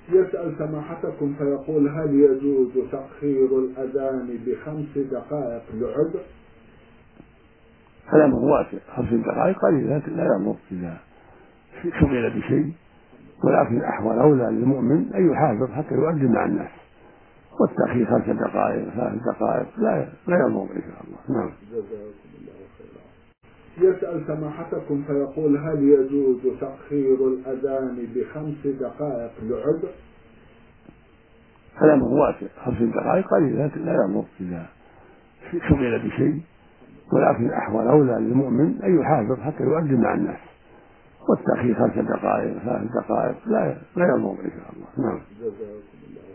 يسأل سماحتكم فيقول: هل يجوز تأخير الأذان ب5 دقائق لعذر؟ هذا واسع، 5 دقائق قليل لكن لا يضر إذا شغل بشيء، ولكن الأحوال أولى للمؤمن أن يحافظ حتى يؤدي مع الناس، والتأخير 5 دقائق 3 دقائق لا يضر إن شاء الله. نعم. جزاكم الله خيرا. يسأل سماحتكم فيقول: هل يجوز تأخير الأذان ب5 دقائق لعذر؟ هذا واسع، 5 دقائق قليل لكن لا يضر إذا شغل بشيء، ولكن الأحوال أولى للمؤمن أن يحافظ حتى يؤدي مع الناس، والتأخير 5 دقائق 3 دقائق لا يضر إن شاء الله. نعم. جزاكم الله